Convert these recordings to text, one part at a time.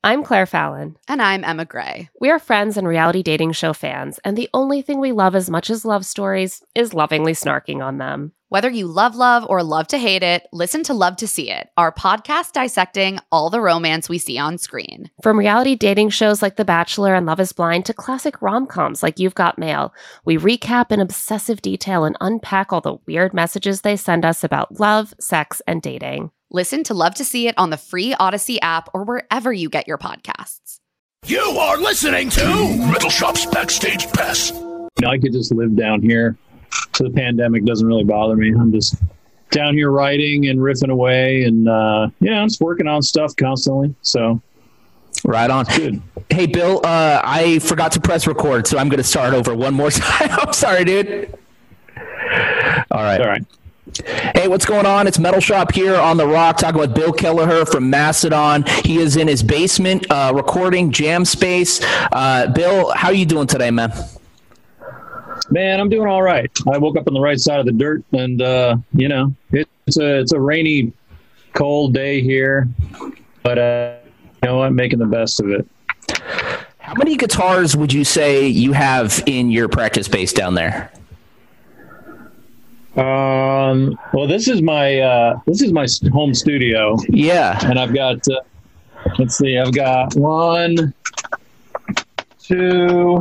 I'm Claire Fallon. And I'm Emma Gray. We are friends and reality dating show fans, and the only thing we love as much as love stories is lovingly snarking on them. Whether you love or love to hate it, listen to Love to See It, our podcast dissecting all the romance we see on screen. From reality dating shows like The Bachelor and Love is Blind to classic rom-coms like You've Got Mail, we recap in obsessive detail and unpack all the weird messages they send us about love, sex, and dating. Listen to Love to See It on the free Odyssey app or wherever you get your podcasts. You are listening to Metal Shop's Backstage Pass. I could just live down here, so the pandemic doesn't really bother me. I'm just down here writing and riffing away, and I'm just working on stuff constantly. So, right on. Good. Hey, Bill, I forgot to press record, so I'm going to start over one more time. I'm sorry, dude. All right. Hey, what's going on? It's Metal Shop here on The Rock, talking with Bill Kelleher from Mastodon. He is in his basement recording Jam Space. Bill, how are you doing today, man? Man, I'm doing all right. I woke up on the right side of the dirt, and it's a rainy, cold day here, but I'm making the best of it. How many guitars would you say you have in your practice space down there? Well, this is my home studio. Yeah. And I've got, I've got 1, 2,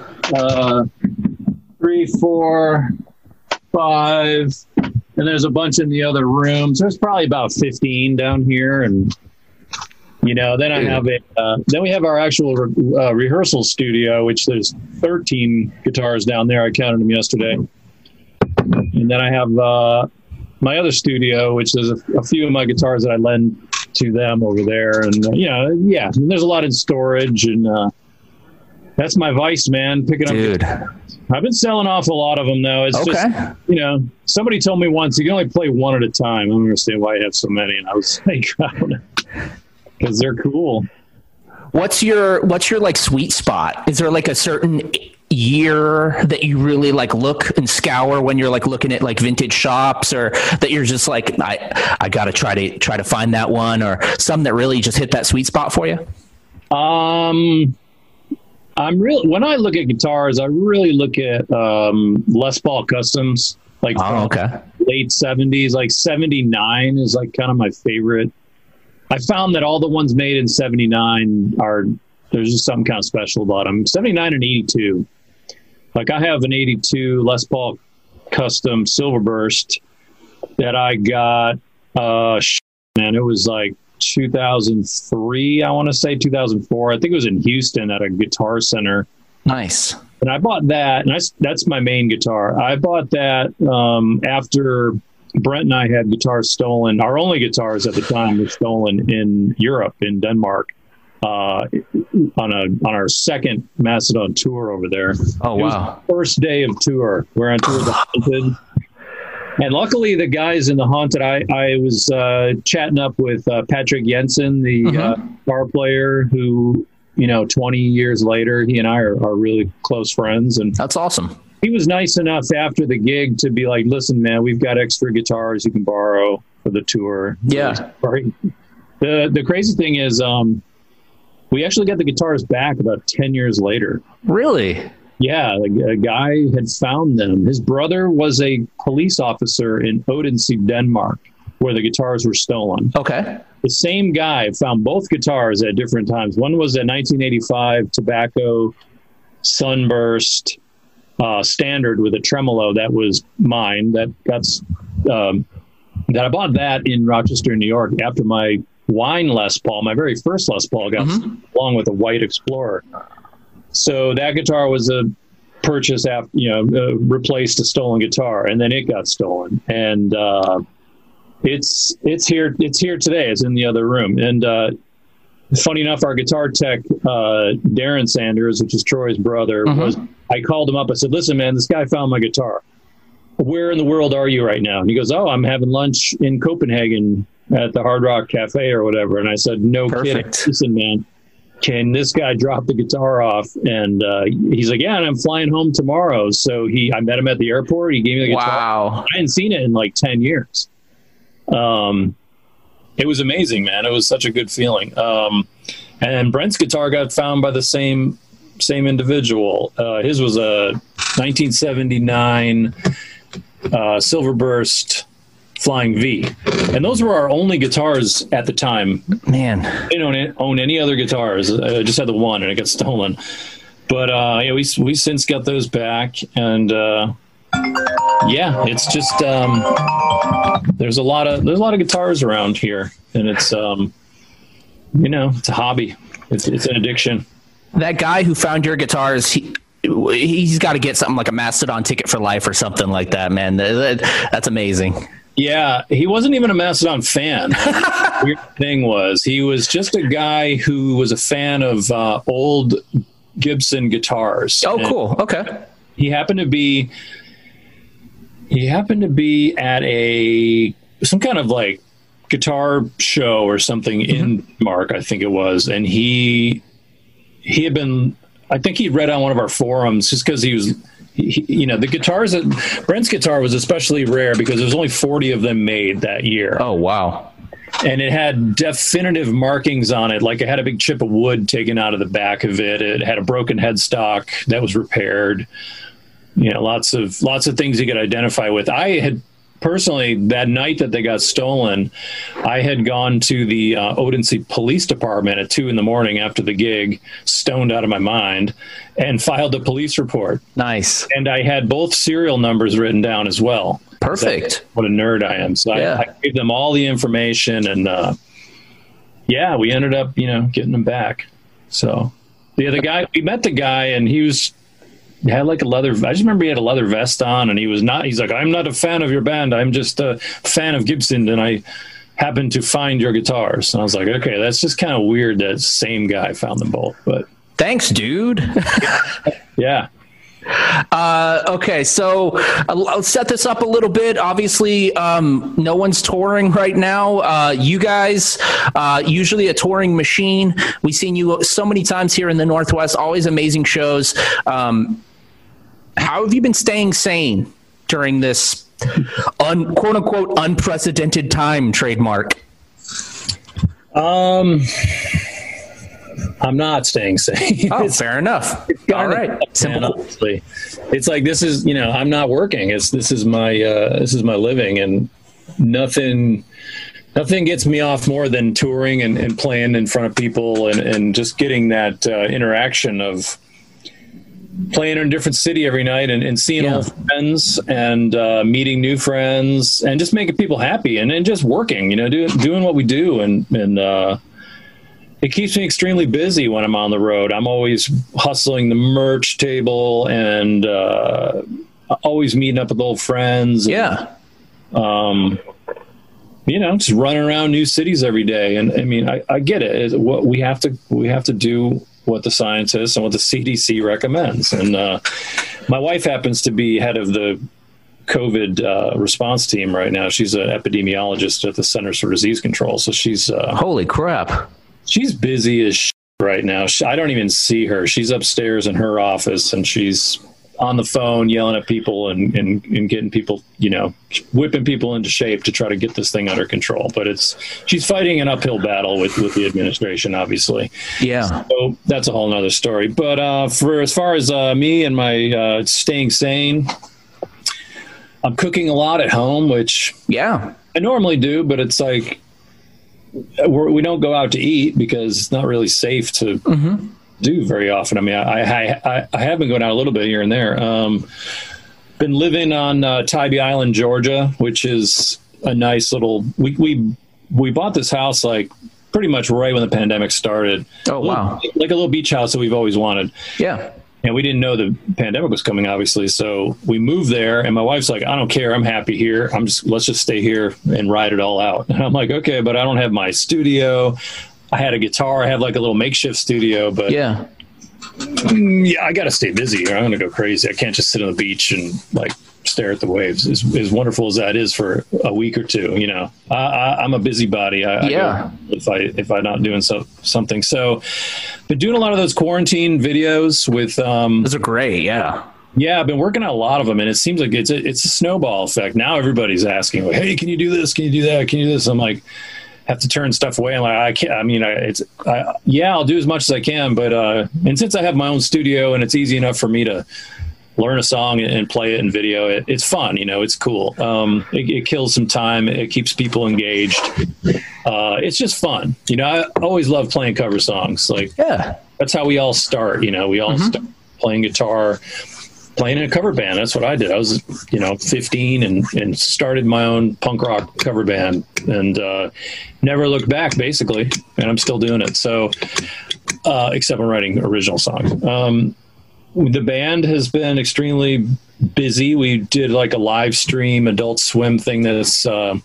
3, 4, 5, and there's a bunch in the other rooms. There's probably about 15 down here. And, then I have then we have our actual rehearsal studio, which there's 13 guitars down there. I counted them yesterday. And then I have my other studio, which there's a few of my guitars that I lend to them over there. And, and there's a lot in storage. And that's my vice, man, picking up guitars. I've been selling off a lot of them, though. It's just, somebody told me once, you can only play one at a time. I don't understand why you have so many. And I was like, because they're cool. What's your like sweet spot? Is there like a certain year that you really like look and scour when you're like looking at like vintage shops, or that you're just like, I gotta try to find that one, or some that really just hit that sweet spot for you? When I look at guitars, I really look at Les Paul Customs, like late 70s, like 79 is like kind of my favorite. I found that all the ones made in 79 there's just something kind of special about them. 79 and 82. Like I have an 82 Les Paul Custom Silverburst that I got, it was like 2003, I want to say 2004. I think it was in Houston at a Guitar Center. Nice. And I bought that, and that's my main guitar. I bought that after Brent and I had guitars stolen. Our only guitars at the time were stolen in Europe, in Denmark, on our second Mastodon tour over there. Oh, wow. First day of tour. We're on tour with the Haunted. And luckily, the guys in the Haunted, I was chatting up with Patrick Jensen, the guitar player, who, 20 years later, he and I are really close friends. And that's awesome. He was nice enough after the gig to be like, listen, man, we've got extra guitars you can borrow for the tour. Yeah. The crazy thing is, we actually got the guitars back about 10 years later. Really? Yeah. A guy had found them. His brother was a police officer in Odense, Denmark, where the guitars were stolen. Okay. The same guy found both guitars at different times. One was a 1985 Tobacco Sunburst standard with a tremolo that was mine. That I bought that in Rochester, New York, after my wine Les Paul, my very first Les Paul, got along with a white Explorer. So that guitar was a purchase after, replaced a stolen guitar, and then it got stolen. And it's here today. It's in the other room. And funny enough, our guitar tech, Darren Sanders, which is Troy's brother, I called him up. I said, listen, man, this guy found my guitar. Where in the world are you right now? And he goes, oh, I'm having lunch in Copenhagen at the Hard Rock Cafe or whatever. And I said, no kidding. Listen, man, can this guy drop the guitar off? And he's like, yeah, and I'm flying home tomorrow. So I met him at the airport. He gave me the guitar. Wow. I hadn't seen it in like 10 years. It was amazing, man. It was such a good feeling. And Brent's guitar got found by the same individual. His was a 1979 Silverburst Flying V, and those were our only guitars at the time. Man, they don't own any other guitars. I just had the one, and it got stolen. But yeah, we since got those back, and yeah, it's just there's a lot of guitars around here, and it's it's a hobby. It's an addiction. That guy who found your guitars, he's got to get something like a Mastodon ticket for life or something like that, man. That's amazing. Yeah, he wasn't even a Mastodon fan. The weird thing was, he was just a guy who was a fan of old Gibson guitars. Oh, cool. Okay. He happened to be at some kind of like guitar show or something in Denmark, I think it was, and he had been, I think he'd read on one of our forums just because he was, the guitars Brent's guitar was especially rare because there was only 40 of them made that year. Oh, wow. And it had definitive markings on it. Like it had a big chip of wood taken out of the back of it. It had a broken headstock that was repaired. Lots of things you could identify with. I had personally, that night that they got stolen, I had gone to the Odense Police Department at 2 a.m. after the gig, stoned out of my mind, and filed a police report. Nice. And I had both serial numbers written down as well. Perfect. What a nerd I am. So yeah. I gave them all the information, and yeah, we ended up, getting them back. So yeah, we met the guy, and he had like a leather. I just remember he had a leather vest on, and he's like, I'm not a fan of your band. I'm just a fan of Gibson, and I happened to find your guitars. And I was like, okay, that's just kind of weird that same guy found them both. But thanks, dude. Yeah. Okay, so I'll set this up a little bit. Obviously, no one's touring right now. You guys, usually a touring machine. We've seen you so many times here in the Northwest, always amazing shows. How have you been staying sane during this quote unquote unprecedented time, trademark? I'm not staying sane. Oh, fair enough. All right. Simple. Honestly. It's like, this is, I'm not working. This is my living, and nothing gets me off more than touring and playing in front of people and just getting that interaction of playing in a different city every night and seeing old friends and meeting new friends and just making people happy and just working, doing what we do. And it keeps me extremely busy when I'm on the road. I'm always hustling the merch table and always meeting up with old friends. Yeah. And, just running around new cities every day. And I mean, I get it. What we have to do what the scientists and what the CDC recommends. And my wife happens to be head of the COVID response team right now. She's an epidemiologist at the Centers for Disease Control. So she's holy crap. She's busy as shit right now. I don't even see her. She's upstairs in her office, and she's on the phone yelling at people and getting people, whipping people into shape to try to get this thing under control. But she's fighting an uphill battle with the administration, obviously. Yeah. So that's a whole nother story. But for as far as me and my staying sane, I'm cooking a lot at home, which I normally do, but it's like we don't go out to eat because it's not really safe to do very often. I mean, I have been going out a little bit here and there. Been living on Tybee Island, Georgia, which is a nice little. We bought this house like pretty much right when the pandemic started. Oh wow! Like a little beach house that we've always wanted. Yeah. And we didn't know the pandemic was coming, obviously. So we moved there, and my wife's like, I don't care. I'm happy here. Let's just stay here and ride it all out. And I'm like, okay, but I don't have my studio. I had a guitar. I have like a little makeshift studio, but yeah, I got to stay busy or I'm going to go crazy. I can't just sit on the beach and like stare at the waves. As wonderful as that is for a week or two, I'm a busybody. If I'm not doing something. So been doing a lot of those quarantine videos with, those are great. Yeah. Yeah. I've been working on a lot of them, and it seems like it's a snowball effect. Now everybody's asking, like, hey, can you do this? Can you do that? Can you do this? I'm like, have to turn stuff away. I'm like, I can't, I mean, I'll do as much as I can, but, and since I have my own studio and it's easy enough for me to learn a song and play it in video, it's fun, it's cool. It kills some time. It keeps people engaged. It's just fun. I always love playing cover songs. Like, yeah, that's how we all start. We all start playing guitar, playing in a cover band. That's what I did. I was, 15 and started my own punk rock cover band and never looked back, basically. And I'm still doing it. So, except I'm writing original songs. The band has been extremely busy. We did like a live stream Adult Swim thing that's going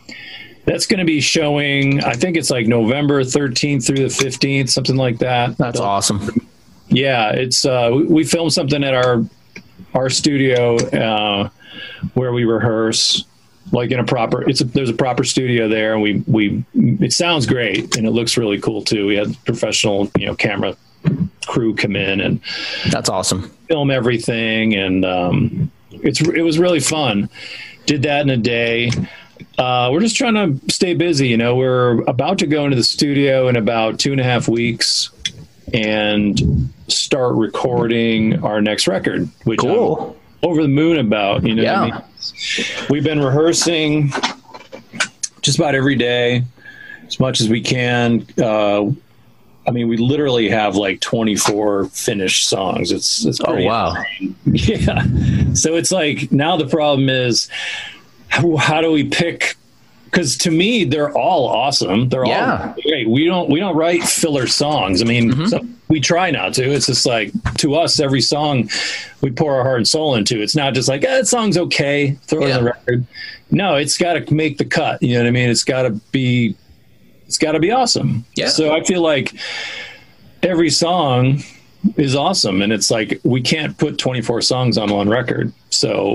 to be showing, I think it's like November 13th through the 15th, something like that. That's awesome. Yeah, it's we filmed something at our studio where we rehearse, like in a proper. There's a proper studio there, and we it sounds great and it looks really cool too. We had professional camera crew come in and that's awesome. Film everything, and it was really fun. Did that in a day. We're just trying to stay busy. We're about to go into the studio in about 2.5 weeks and start recording our next record, which cool. I'm over the moon about. Yeah. What I mean? We've been rehearsing just about every day as much as we can. We literally have like 24 finished songs. It's pretty wow. insane. Yeah. So it's like, now the problem is, how do we pick? Because to me, they're all awesome. They're all great. We don't write filler songs. So we try not to. It's just like, to us, every song we pour our heart and soul into. It's not just like, that song's okay, throw it on the record. No, it's got to make the cut. You know what I mean? It's got to be awesome. Yeah. So I feel like every song is awesome, and it's like, we can't put 24 songs on one record. So,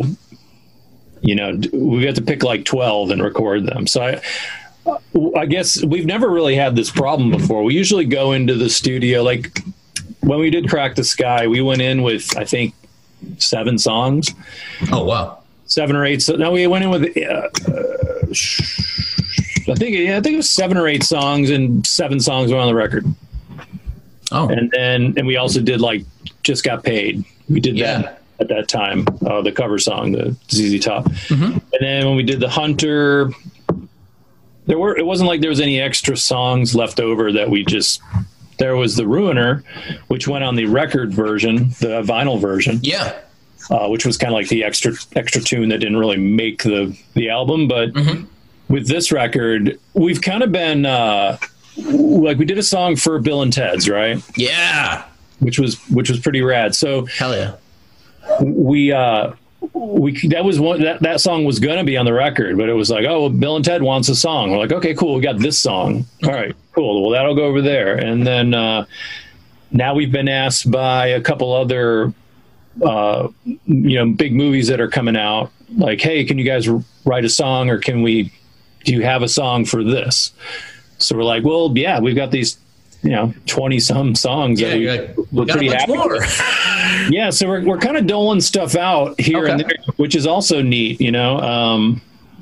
we have to pick like 12 and record them. So I guess we've never really had this problem before. We usually go into the studio, like when we did Crack the Sky, we went in with, I think, 7 songs. Oh, wow. 7 or 8. So now we went in with, I think it was 7 or 8 songs, and 7 songs were on the record. Oh, and we also did like Just Got Paid. We did that at that time, the cover song, the ZZ Top. And then when we did The Hunter, it wasn't like there was any extra songs left over that there was The Ruiner, which went on the record version, the vinyl version. Yeah. Which was kind of like the extra tune that didn't really make the album. But with this record, we've kind of been like, we did a song for Bill and Ted's, right? Yeah. Which was pretty rad. So hell yeah. That song was going to be on the record, but it was like, oh, well, Bill and Ted wants a song. We're like, okay, cool. We got this song. All right, cool. Well, that'll go over there. And then now we've been asked by a couple other, big movies that are coming out, like, hey, can you guys write a song, or do you have a song for this? So we're like, well, yeah, we've got these 20 some songs that we're pretty happy with. Yeah, so we're kind of doling stuff out here and there, which is also neat, the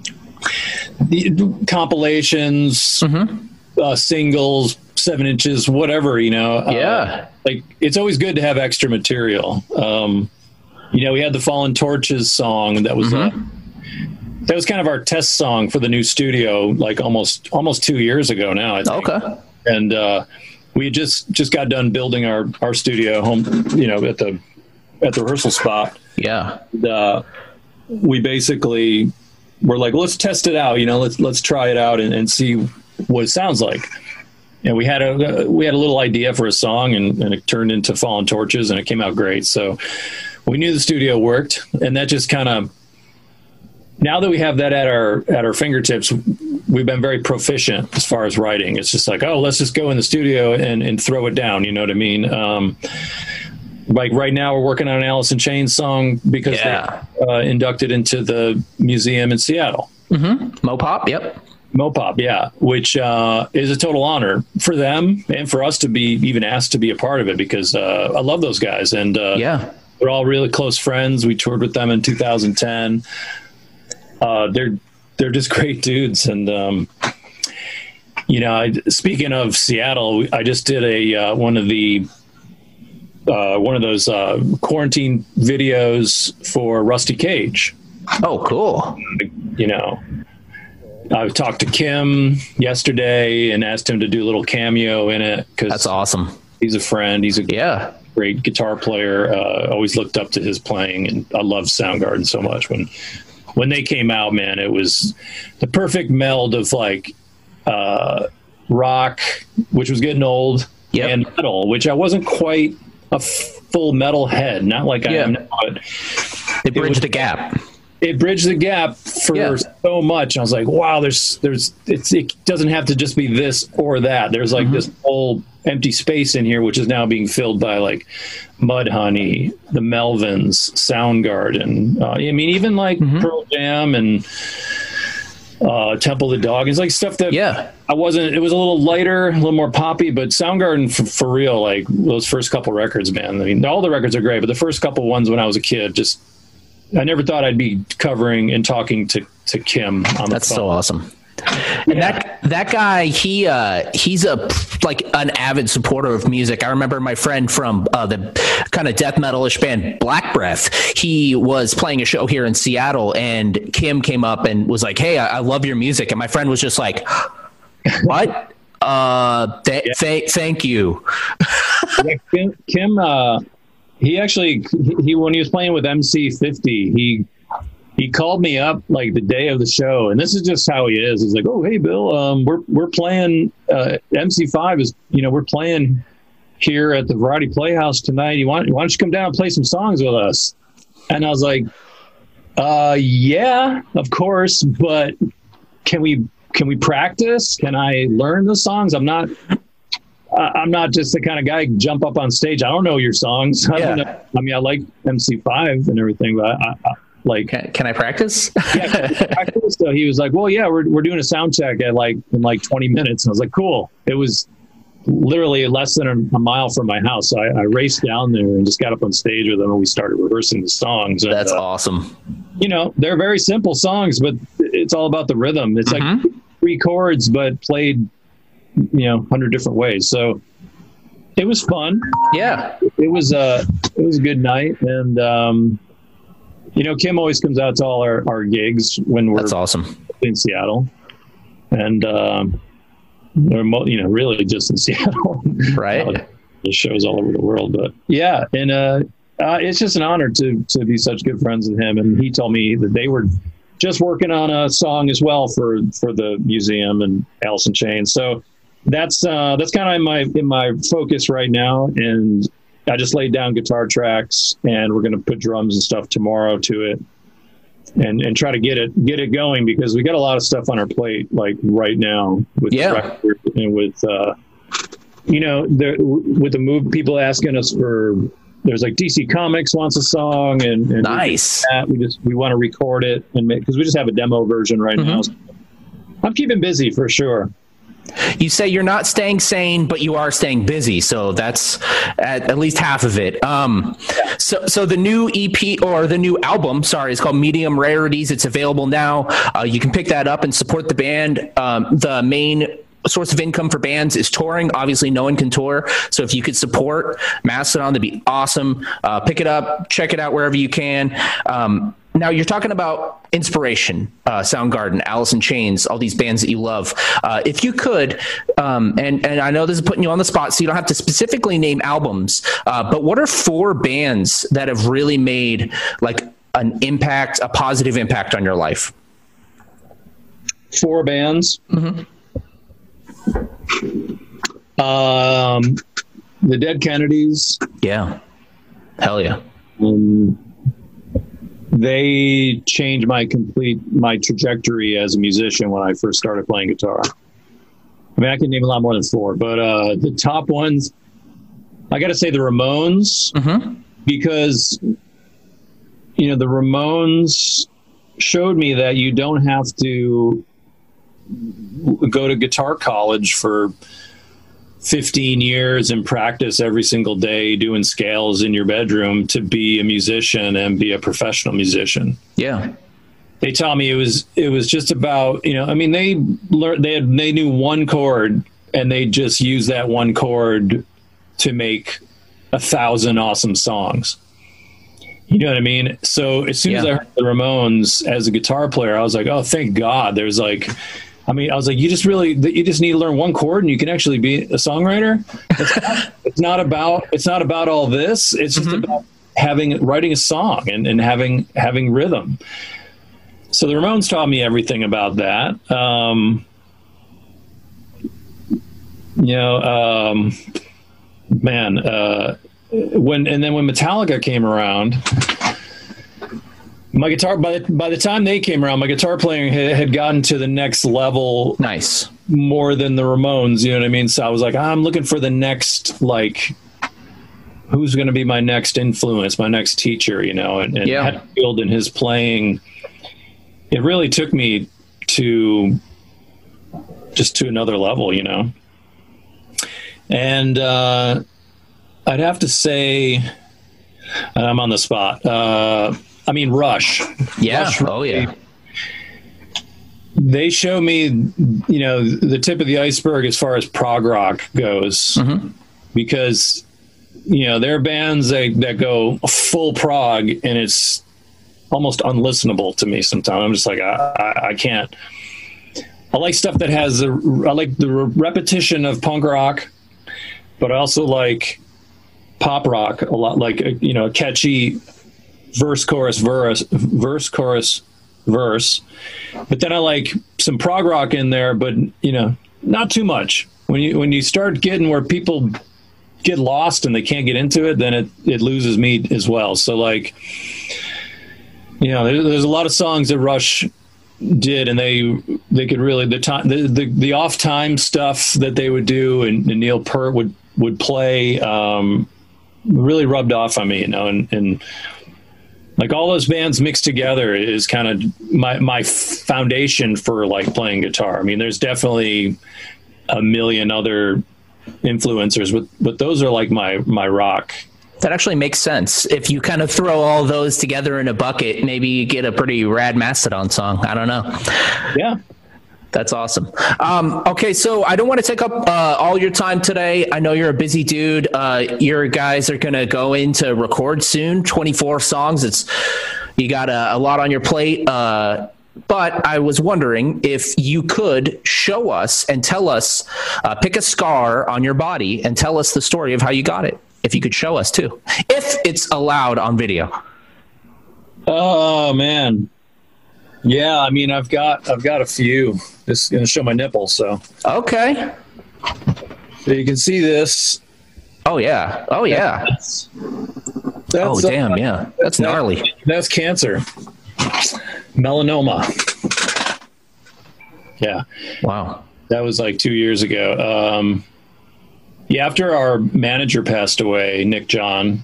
compilations, singles, 7 inches, whatever, like, it's always good to have extra material. We had the Fallen Torches song that was that was kind of our test song for the new studio, like almost 2 years ago now, I think. Okay. And we just got done building our studio home, at the rehearsal spot. Yeah. We basically were like, let's test it out. Let's try it out and see what it sounds like. And we had a little idea for a song, and it turned into Fallen Torches, and it came out great. So we knew the studio worked, and that just kind of, now that we have that at our fingertips, we've been very proficient as far as writing. It's just like, oh, let's just go in the studio and throw it down. You know what I mean? Like right now, we're working on an Alice in Chains song because they're inducted into the museum in Seattle. Mopop, yep. Mopop, yeah, which is a total honor for them and for us to be even asked to be a part of it, because I love those guys, and we're all really close friends. We toured with them in 2010. They're just great dudes, and Speaking of Seattle, I just did one of those quarantine videos for Rusty Cage. Oh, cool. I talked to Kim yesterday and asked him to do a little cameo in it. That's awesome. He's a friend. He's a great guitar player. Always looked up to his playing, and I love Soundgarden so much. When they came out, man, it was the perfect meld of rock, which was getting old, and metal, which I wasn't quite a full metal head, not like I am now, but it bridged the gap. It bridged the gap for so much. I was like, wow, it doesn't have to just be this or that. There's this whole empty space in here, which is now being filled by Mudhoney, the Melvins, Soundgarden. Even Pearl Jam and Temple of the Dog. It's stuff that it was a little lighter, a little more poppy, but Soundgarden for real, those first couple records, man. All the records are great, but the first couple ones when I was a kid, I never thought I'd be covering and talking to Kim on the phone. That's so awesome. And that guy, he's an avid supporter of music. I remember my friend from the kind of death metalish band Black Breath. He was playing a show here in Seattle, and Kim came up and was like, "Hey, I love your music." And my friend was just like, "What? Thank you." Kim, he actually, when he was playing with MC50, he called me up the day of the show, and this is just how he is. He's like, "Oh, hey, Bill, we're playing MC5 is we're playing here at the Variety Playhouse tonight. Why don't you come down and play some songs with us?" And I was like, "Yeah, of course, but can we practice? Can I learn the songs? I'm not just the kind of guy who jump up on stage. I don't know your songs. I like MC5 and everything, but can I practice? Practice. So he was like, "Well, yeah, we're doing a sound check in 20 minutes." And I was like, "Cool." It was literally less than a mile from my house. So I raced down there and just got up on stage with them, and we started rehearsing the songs. That's awesome. They're very simple songs, but it's all about the rhythm. It's like 3 chords, but played 100 different ways. So it was fun. Yeah, it was a good night. And Kim always comes out to all our gigs when we're that's awesome in Seattle, and really just in Seattle, right? The shows all over the world, but and it's just an honor to be such good friends with him. And he told me that they were just working on a song as well for the museum and Alice in Chains. So that's kind of in my focus right now. And I just laid down guitar tracks, and we're going to put drums and stuff tomorrow to it, and try to get it going, because we got a lot of stuff on our plate right now with the record and with with the move, people asking us for. There's DC Comics wants a song, and nice. We want to record it and because we just have a demo version right now. So I'm keeping busy for sure. You say you're not staying sane, but you are staying busy. So that's at least half of it. So the new EP or the new album, is called Medium Rarities. It's available now. You can pick that up and support the band. The main source of income for bands is touring. Obviously, no one can tour. So if you could support Mastodon, that'd be awesome. Pick it up, check it out wherever you can. Now you're talking about inspiration, Soundgarden, Alice in Chains, all these bands that you love. If you could, and I know this is putting you on the spot, so you don't have to specifically name albums, but what are 4 bands that have really made an impact, a positive impact on your life? 4 bands. The Dead Kennedys. Yeah. Hell yeah. They changed my trajectory as a musician when I first started playing guitar. I can name a lot more than 4, but the top ones, I got to say the Ramones, because the Ramones showed me that you don't have to go to guitar college for 15 years and practice every single day doing scales in your bedroom to be a musician and be a professional musician. Yeah. they taught me it was just about, I mean, they knew one chord, and they just used that one chord to make 1,000 awesome songs. You know what I mean? So as soon as I heard the Ramones as a guitar player, I was like, oh, thank God. There's like, I was like, you just need to learn one chord and you can actually be a songwriter. It's not about all this. It's just about writing a song and having rhythm. So the Ramones taught me everything about that. When Metallica came around, my guitar, by the time they came around, my guitar playing had gotten to the next level. Nice. More than the Ramones, you know what I mean? So I was like, I'm looking for the next, like, who's going to be my next influence, my next teacher, and Hetfield and his playing, it really took me to another level, And I'd have to say, and I'm on the spot, Rush. Yeah. Rush, oh, yeah. They show me, the tip of the iceberg as far as prog rock goes, because, there are bands that go full prog and it's almost unlistenable to me sometimes. I'm just like, I can't. I like stuff that has I like the repetition of punk rock, but I also like pop rock a lot, like, a catchy verse, chorus, verse. But then I like some prog rock in there, but, not too much. When you start getting where people get lost and they can't get into it, then it loses me as well. So, like, there's a lot of songs that Rush did, and they could really, the off time stuff that they would do, and Neil Peart would play, really rubbed off on me, and like all those bands mixed together is kind of my foundation for like playing guitar. I mean, there's definitely a million other influencers, but those are like my rock. That actually makes sense. If you kind of throw all those together in a bucket, maybe you get a pretty rad Mastodon song. I don't know. Yeah. That's awesome. Okay, so I don't want to take up all your time today. I know you're a busy dude. Your guys are going to go in to record soon, 24 songs. You got a lot on your plate. But I was wondering if you could show us and tell us, pick a scar on your body and tell us the story of how you got it. If you could show us too, if it's allowed on video. Oh man. Yeah, I've got a few. Just gonna show my nipples, so. Okay. So you can see this. Oh yeah. Oh yeah. That's oh damn, yeah. That's gnarly. That's cancer. Melanoma. Yeah. Wow. That was like 2 years ago. Yeah, after our manager passed away, Nick John.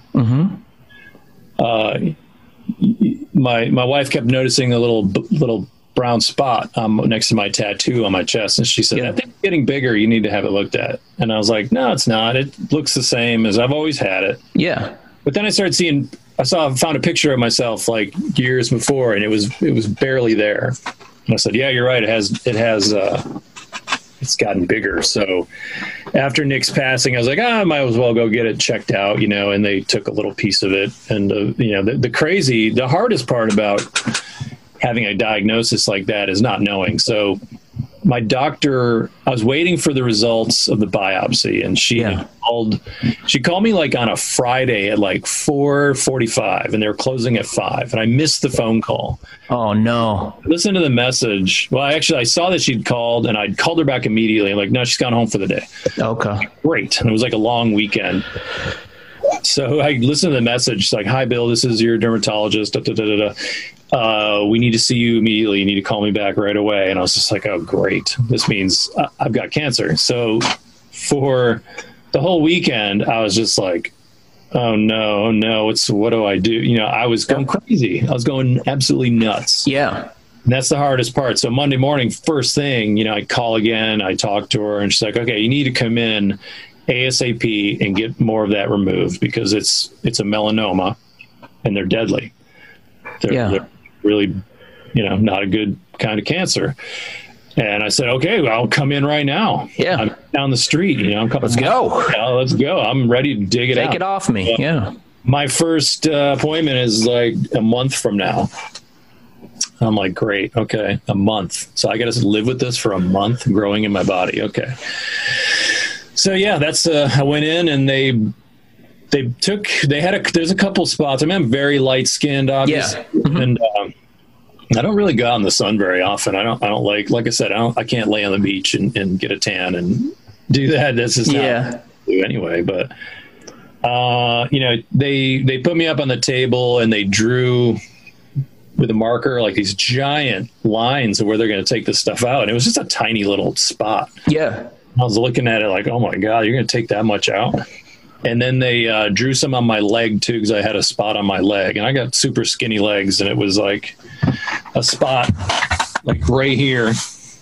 My wife kept noticing a little brown spot next to my tattoo on my chest, and she said, "I think it's getting bigger. You need to have it looked at." And I was like, "No, it's not. It looks the same as I've always had it." Yeah. But then I started found a picture of myself like years before, and it was barely there. And I said, "Yeah, you're right. It has it's gotten bigger." So after Nick's passing, I was like, I might as well go get it checked out, and they took a little piece of it. And, the hardest part about having a diagnosis like that is not knowing. So my doctor, I was waiting for the results of the biopsy, and she called me like on a Friday at like 4:45, and they were closing at 5, and I missed the phone call. Oh no. Listen to the message. Well, I saw that she'd called, and I'd called her back immediately. I'm like, no, she's gone home for the day. Okay. Great. And it was like a long weekend. So I listened to the message. It's like, "Hi, Bill, this is your dermatologist. We need to see you immediately. You need to call me back right away." And I was just like, oh, great. This means I've got cancer. So for the whole weekend, I was just like, oh, no. What do I do? I was going crazy. I was going absolutely nuts. Yeah. And that's the hardest part. So Monday morning, first thing, I call again. I talk to her, and she's like, "Okay, you need to come in ASAP and get more of that removed, because it's a melanoma and they're deadly. They're really not a good kind of cancer. And I said, okay, well, I'll come in right now. Yeah. I'm down the street, Let's go. Let's go. I'm ready to dig it out. Take it off me. Yeah. My first appointment is like a month from now. I'm like, great. Okay. A month. So I got to live with this for a month growing in my body. Okay. So yeah, that's, I went in and there's a couple spots. I'm very light skinned, obviously. Yeah. Mm-hmm. And, I don't really go out in the sun very often. I don't like I said, I can't lay on the beach and get a tan and do that. This is not what I do anyway. But, they put me up on the table and they drew with a marker, like these giant lines of where they're going to take this stuff out. And it was just a tiny little spot. Yeah. I was looking at it like, oh my God, you're going to take that much out? And then they drew some on my leg too, because I had a spot on my leg, and I got super skinny legs, and it was like a spot like right here.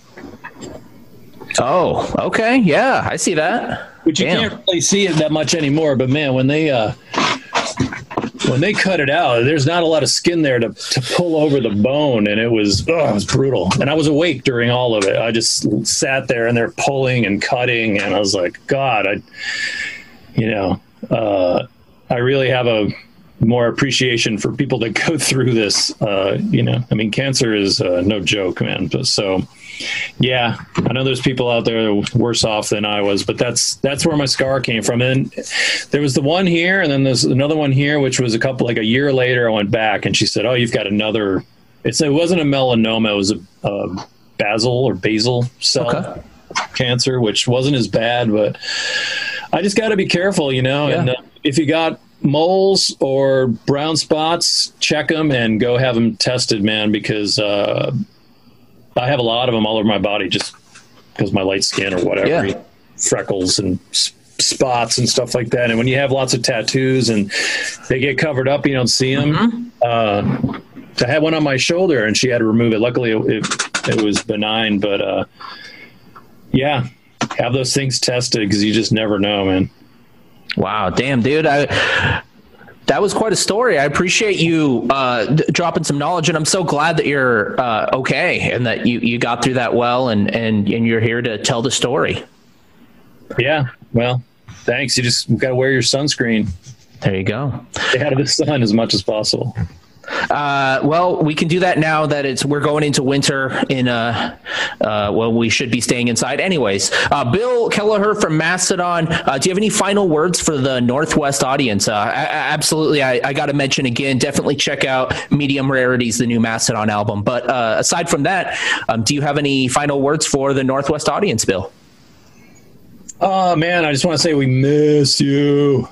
Oh, okay. Yeah, I see that. Which you can't really see it that much anymore. But man, when they cut it out, there's not a lot of skin there to pull over the bone. And it was brutal. And I was awake during all of it. I just sat there and they're pulling and cutting. And I was like, God, I really have a more appreciation for people that go through this. Cancer is no joke, man. But so, yeah, I know there's people out there that are worse off than I was, but that's where my scar came from. And there was the one here, and then there's another one here, which was a year later. I went back, and she said, "Oh, you've got another." It wasn't a melanoma; it was a basal cell cancer, which wasn't as bad, but I just got to be careful, and if you got moles or brown spots, check them and go have them tested, man, because I have a lot of them all over my body just because my light skin or whatever, freckles and spots and stuff like that. And when you have lots of tattoos and they get covered up, you don't see them. I had one on my shoulder and she had to remove it. Luckily it was benign, but have those things tested because you just never know, man. Wow. Damn, dude. That was quite a story. I appreciate you dropping some knowledge, and I'm so glad that you're okay and that you got through that well and you're here to tell the story. Yeah. Well, thanks. You just got to wear your sunscreen. There you go. Stay out of the sun as much as possible. Well, we can do that now that we're going into winter we should be staying inside anyways. Bill Kelleher from Mastodon. Do you have any final words for the Northwest audience? Absolutely. I got to mention again, definitely check out Medium Rarities, the new Mastodon album. But aside from that, do you have any final words for the Northwest audience, Bill? Oh man, I just want to say we miss you.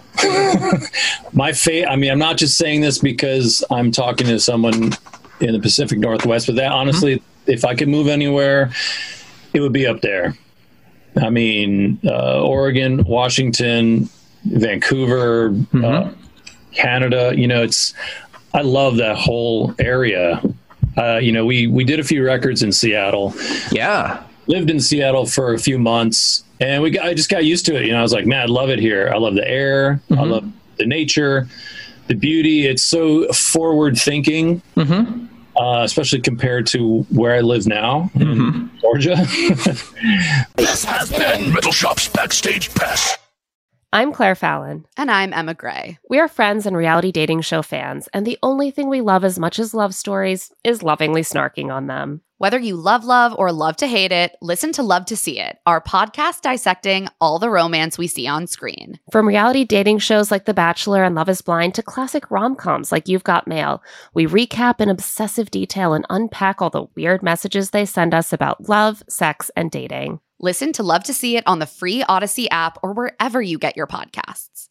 I'm not just saying this because I'm talking to someone in the Pacific Northwest, but that honestly, if I could move anywhere, it would be up there. I mean, Oregon, Washington, Vancouver, Canada, I love that whole area. We did a few records in Seattle. Yeah. Lived in Seattle for a few months. And I just got used to it. I was like, man, I love it here. I love the air. I love the nature, the beauty. It's so forward thinking, especially compared to where I live now in Georgia. This has been Metal Shop's Backstage Pass. I'm Claire Fallon. And I'm Emma Gray. We are friends and reality dating show fans, and the only thing we love as much as love stories is lovingly snarking on them. Whether you love or love to hate it, listen to Love to See It, our podcast dissecting all the romance we see on screen. From reality dating shows like The Bachelor and Love is Blind to classic rom-coms like You've Got Mail, we recap in obsessive detail and unpack all the weird messages they send us about love, sex, and dating. Listen to Love to See It on the free Odyssey app or wherever you get your podcasts.